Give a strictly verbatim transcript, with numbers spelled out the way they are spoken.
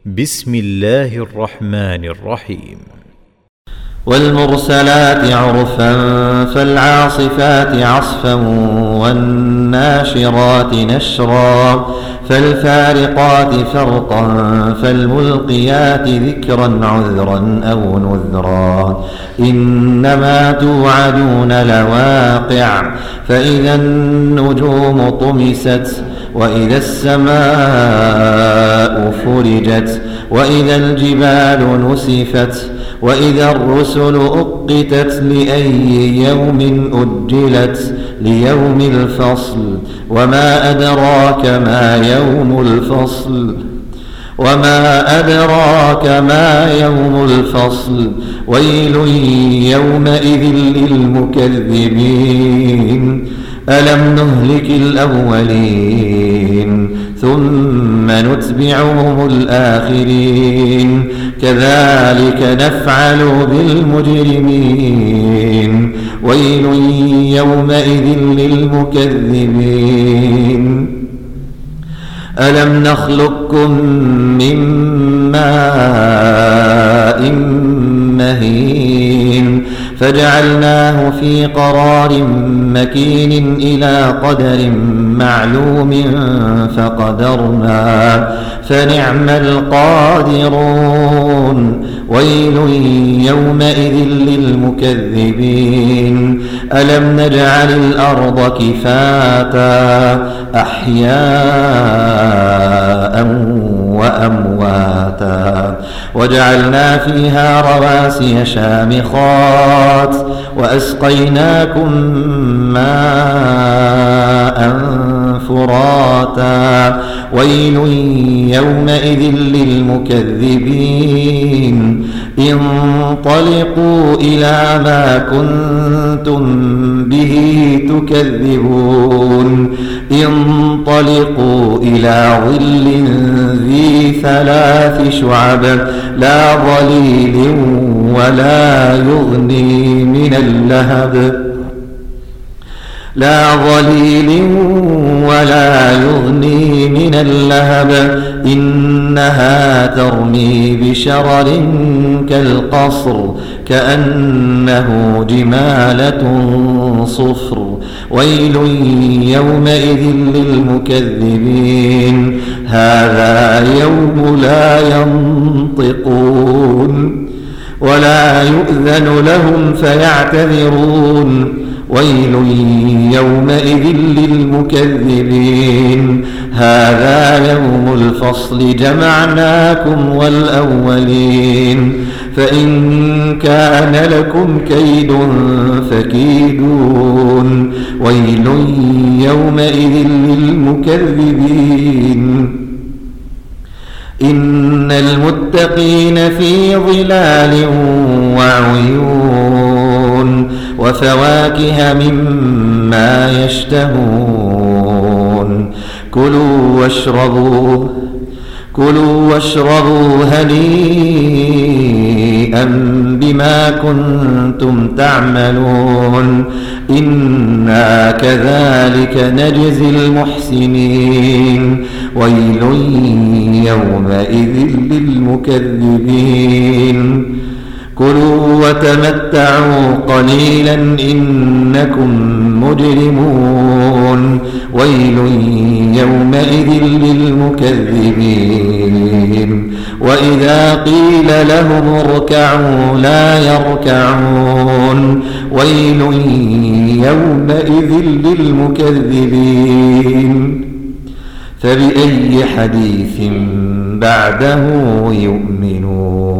بسم الله الرحمن الرحيم. والمرسلات عرفا فالعاصفات عصفا والناشرات نشرا فالفارقات فرقا فالملقيات ذكرا عذرا أو نذرا إنما توعدون لواقع فإذا النجوم طمست وإذا السماء فرجت وإذا الجبال نسفت وإذا الرسل أقتت لأي يوم أجلت ليوم الفصل وما أدراك ما يوم الفصل وما أدراك ما يوم الفصل ويل يومئذ للمكذبين ألم نهلك الأولين ثم نتبعهم الآخرين كذلك نفعل بالمجرمين ويل يومئذ للمكذبين ألم نخلقكم من ماء مهين فجعلناه في قرار مكين إلى قدر معلوم فقدرنا فنعم القادرون ويل يومئذ للمكذبين ألم نجعل الأرض كفاتا أحياء وأمواتا وجعلنا فيها رواسي شامخات وأسقيناكم ماء فراتا ويل يومئذ للمكذبين انطلقوا إلى ما كنتم به تكذبون انطلقوا إلى ظل ذي ثلاث شعب لا ظليل ولا يغني من اللهب لا ظليل ولا يغني من اللهب إنها ترمي بشرر كالقصر كأنه جمالة صفر ويل يومئذ للمكذبين هذا يوم لا ينطقون ولا يؤذن لهم فيعتذرون ويل يومئذ للمكذبين هذا يوم الفصل جمعناكم والأولين فإن كان لكم كيد فكيدون ويل يومئذ للمكذبين إن المتقين في ظلال وعيون وفواكه مما يشتهون كلوا واشربوا كلوا واشربوا هنيئا بما كنتم تعملون إنا كذلك نجزي المحسنين ويل يومئذ للمكذبين كلوا وتمتعوا قليلا إنكم مجرمون ويل يومئذ للمكذبين وإذا قيل لهم اركعوا لا يركعون ويل يومئذ للمكذبين فبأي حديث بعده يؤمنون.